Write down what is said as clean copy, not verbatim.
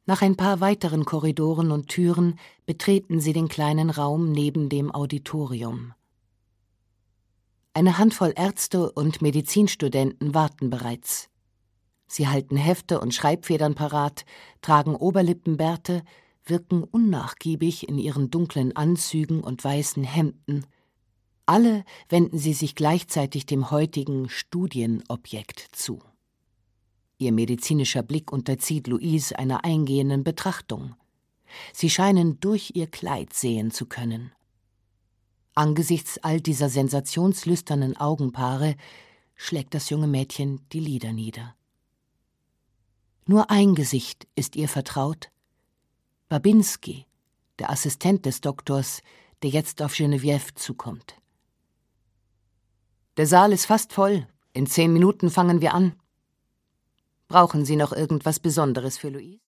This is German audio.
Nach ein paar weiteren Korridoren und Türen betreten sie den kleinen Raum neben dem Auditorium. Eine Handvoll Ärzte und Medizinstudenten warten bereits. Sie halten Hefte und Schreibfedern parat, tragen Oberlippenbärte, wirken unnachgiebig in ihren dunklen Anzügen und weißen Hemden. Alle wenden sie sich gleichzeitig dem heutigen Studienobjekt zu. Ihr medizinischer Blick unterzieht Louise einer eingehenden Betrachtung. Sie scheinen durch ihr Kleid sehen zu können. Angesichts all dieser sensationslüsternen Augenpaare schlägt das junge Mädchen die Lider nieder. Nur ein Gesicht ist ihr vertraut: Babinski, der Assistent des Doktors, der jetzt auf Geneviève zukommt. »Der Saal ist fast voll. In 10 Minuten fangen wir an. Brauchen Sie noch irgendwas Besonderes für Louise?«